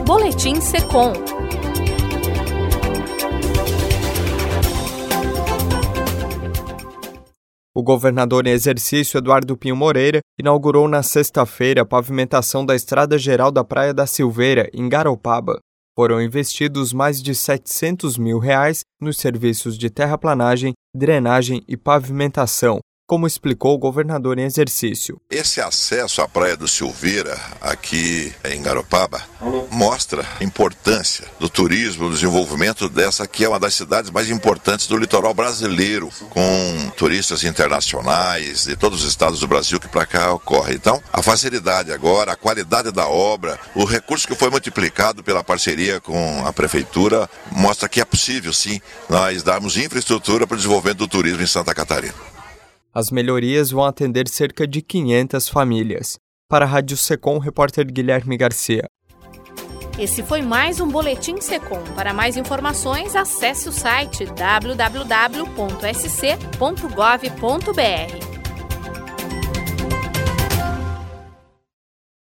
Boletim Secom. O governador em exercício, Eduardo Pinho Moreira, inaugurou na sexta-feira a pavimentação da Estrada Geral da Praia da Silveira, em Garopaba. Foram investidos mais de R$700 mil nos serviços de terraplanagem, drenagem e pavimentação, como explicou o governador em exercício. Esse acesso à Praia do Silveira, aqui em Garopaba, mostra a importância do turismo, do desenvolvimento dessa que é uma das cidades mais importantes do litoral brasileiro, com turistas internacionais de todos os estados do Brasil que para cá ocorrem. Então, a facilidade agora, a qualidade da obra, o recurso que foi multiplicado pela parceria com a prefeitura, mostra que é possível, sim, nós darmos infraestrutura para o desenvolvimento do turismo em Santa Catarina. As melhorias vão atender cerca de 500 famílias. Para a Rádio Secom, repórter Guilherme Garcia. Esse foi mais um Boletim Secom. Para mais informações, acesse o site www.sc.gov.br.